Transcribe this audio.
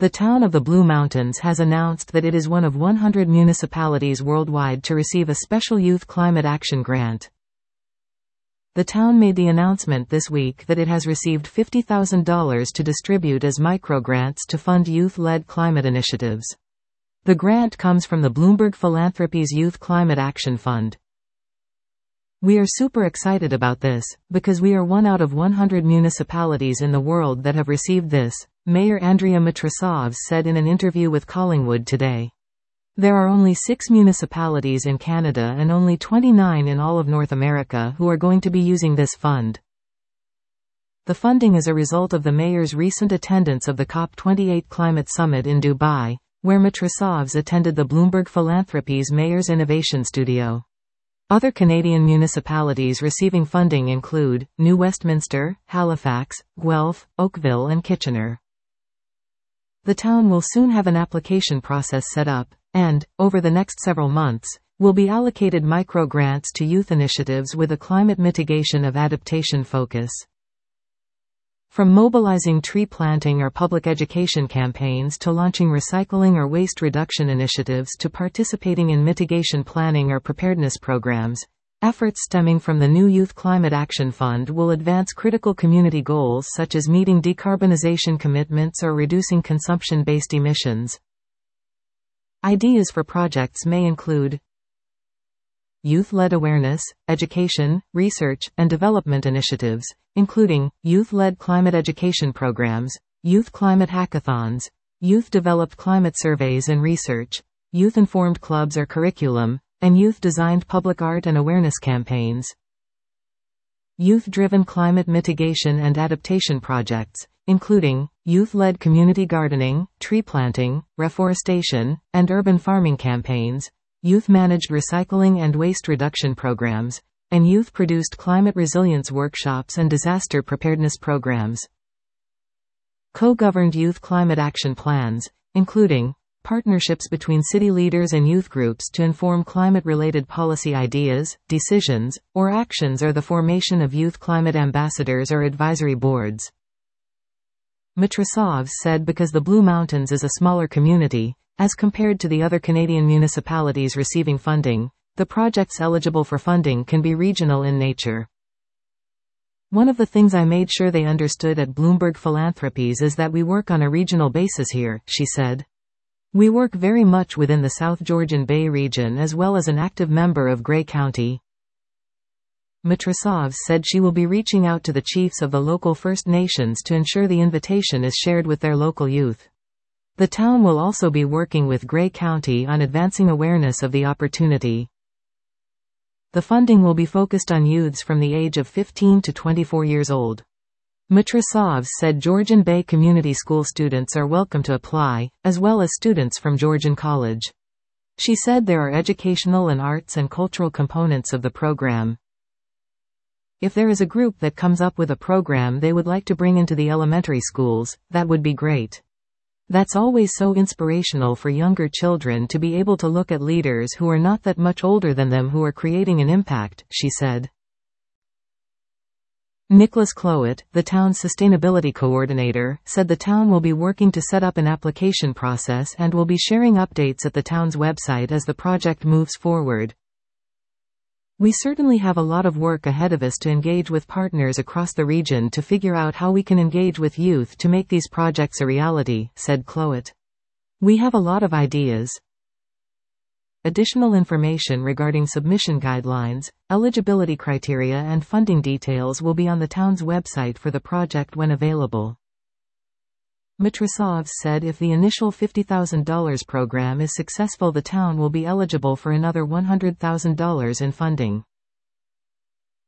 The town of the Blue Mountains has announced that it is one of 100 municipalities worldwide to receive a special Youth Climate Action Grant. The town made the announcement this week that it has received $50,000 to distribute as microgrants to fund youth-led climate initiatives. The grant comes from the Bloomberg Philanthropies Youth Climate Action Fund. "We are super excited about this, because we are one out of 100 municipalities in the world that have received this," Mayor Andrea Mitrosavs said in an interview with Collingwood today. There are only 6 municipalities in Canada and only 29 in all of North America who are going to be using this fund. The funding is a result of the mayor's recent attendance of the COP28 Climate Summit in Dubai, where Mitrosavs attended the Bloomberg Philanthropies Mayor's Innovation Studio. Other Canadian municipalities receiving funding include New Westminster, Halifax, Guelph, Oakville and Kitchener. The town will soon have an application process set up, and, over the next several months, will be allocated micro-grants to youth initiatives with a climate mitigation of adaptation focus. From mobilizing tree planting or public education campaigns to launching recycling or waste reduction initiatives to participating in mitigation planning or preparedness programs, efforts stemming from the new Youth Climate Action Fund will advance critical community goals such as meeting decarbonization commitments or reducing consumption-based emissions. Ideas for projects may include youth-led awareness, education, research, and development initiatives, including youth-led climate education programs, youth climate hackathons, youth-developed climate surveys and research, youth-informed clubs or curriculum, and youth-designed public art and awareness campaigns. Youth-driven climate mitigation and adaptation projects, including youth-led community gardening, tree planting, reforestation, and urban farming campaigns, youth-managed recycling and waste reduction programs, and youth-produced climate resilience workshops and disaster preparedness programs. Co-governed youth climate action plans, including partnerships between city leaders and youth groups to inform climate-related policy ideas, decisions, or actions, or the formation of youth climate ambassadors or advisory boards. Mitrosavs said because the Blue Mountains is a smaller community, as compared to the other Canadian municipalities receiving funding, the projects eligible for funding can be regional in nature. "One of the things I made sure they understood at Bloomberg Philanthropies is that we work on a regional basis here," she said. "We work very much within the South Georgian Bay region as well as an active member of Grey County." Mitrosavs said she will be reaching out to the chiefs of the local First Nations to ensure the invitation is shared with their local youth. The town will also be working with Grey County on advancing awareness of the opportunity. The funding will be focused on youths from the age of 15 to 24 years old. Mitrosavs said Georgian Bay Community School students are welcome to apply, as well as students from Georgian College. She said there are educational and arts and cultural components of the program. "If there is a group that comes up with a program they would like to bring into the elementary schools, that would be great. That's always so inspirational for younger children to be able to look at leaders who are not that much older than them who are creating an impact," she said. Nicholas Clowett, the town's sustainability coordinator, said the town will be working to set up an application process and will be sharing updates at the town's website as the project moves forward. "We certainly have a lot of work ahead of us to engage with partners across the region to figure out how we can engage with youth to make these projects a reality," said Clowett. "We have a lot of ideas." Additional information regarding submission guidelines, eligibility criteria and funding details will be on the town's website for the project when available. Mitrosavs said if the initial $50,000 program is successful the town will be eligible for another $100,000 in funding.